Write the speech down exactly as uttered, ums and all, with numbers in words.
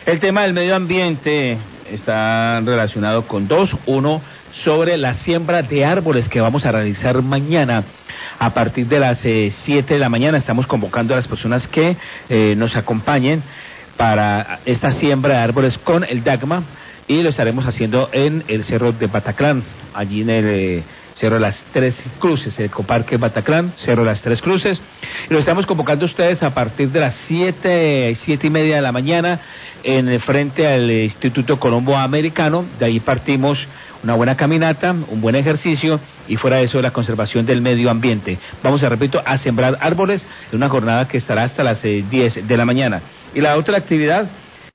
El tema del medio ambiente está relacionado con dos. Uno, sobre la siembra de árboles que vamos a realizar mañana. A partir de las eh, siete de la mañana estamos convocando a las personas que eh, nos acompañen para esta siembra de árboles con el DACMA, y lo estaremos haciendo en el Cerro de Bataclan, allí en el eh, Cerro de las Tres Cruces, el Ecoparque Bataclan, Cerro de las Tres Cruces, y lo estamos convocando a ustedes a partir de las siete, siete y media de la mañana, en el frente al Instituto Colombo Americano. De ahí partimos una buena caminata, un buen ejercicio, y fuera de eso la conservación del medio ambiente. Vamos, a repito, a sembrar árboles en una jornada que estará hasta las eh, diez de la mañana. Y la otra actividad